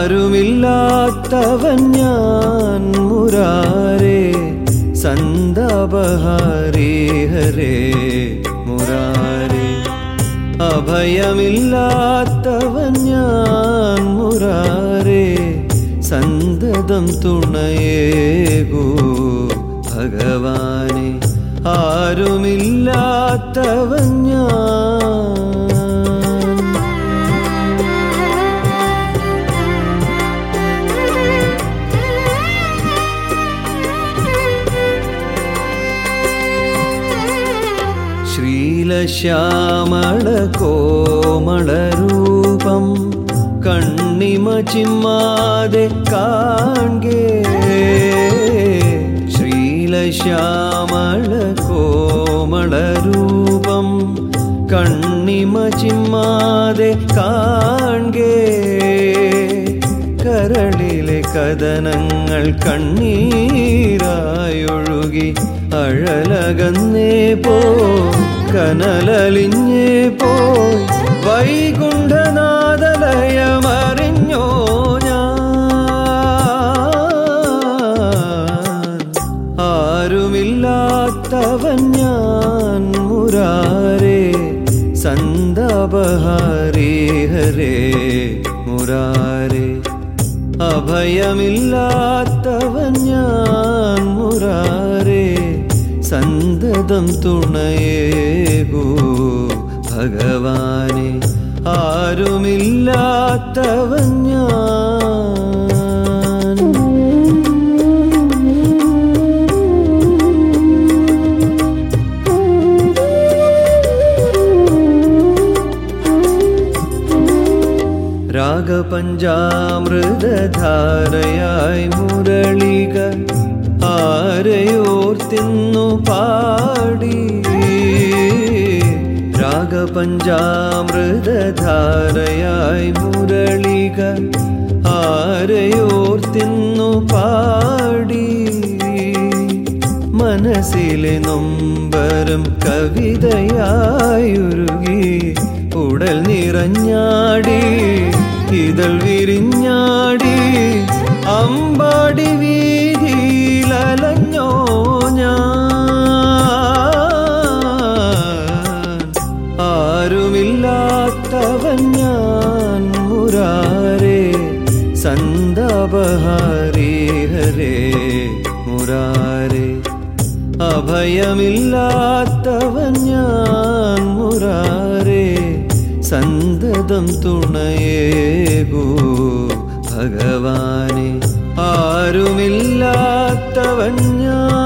ആരുമില്ലാത്തവൻ ഞാൻ മുരാരേ സന്താപഹാരേ ഹരേ മുരാരേ. അഭയമില്ലാത്തവൻ ഞാൻ മുരാരേ സന്തതം തുണയേകൂ ഭഗവാനെ. ആരുമില്ലാത്തവൻ ഞാൻ. ശ്രീലശ്യാമള കോമളരൂപം കണ്ണിമ ചിമ്മാതെ കാൺകേ. ശ്രീലശ്യാമള കോമളരൂപം കണ്ണിമ ചിമ്മാതെ കാൺകേ. കരളിലെ കഥനങ്ങൾ കണ്ണീരായൊഴുകി അഴലകന്നേ പോ കനലലിഞ്ഞേ പോയി വൈകുണ്ഠനാഥലയമറിഞ്ഞോ ഞാൻ. ആരുമില്ലാത്തവൻ ഞാൻ മുരാരേ സന്താപഹാരേ ഹരേ മുരാരേ. അഭയമില്ലാത്തവൻ ഞാൻ മുരാരേ സന്തതം തുണയേകൂ ഭഗവാനെ. ആരുമില്ലാത്തവൻ ഞാൻ. രാഗപഞ്ചാമൃതധാരയായി മുരളിക ആരെയോർത്തിന്നു പാടി. രാഗപഞ്ചാമൃതധാരയായി മുരളിക ആരെയോർത്തിന്നു പാടി. മനസ്സിലെ നൊമ്പരം കവിതയായുരുകി ഉടൽ നിറഞ്ഞാടി ഇതൾ വിരിഞ്ഞാടി അമ്പാടി വീതിയിലലഞ്ഞോ ഞാൻ. ആരുമില്ലാത്തവൻ ഞാൻ മുരാരേ സന്താപഹാരേ ഹരേ മുരാരേ. അഭയമില്ലാത്തവൻ ഞാൻ മുരാരേ സന്തതം തുണയേകൂ ഭഗവാനെ. ആരുമില്ലാത്തവൻ ഞാൻ.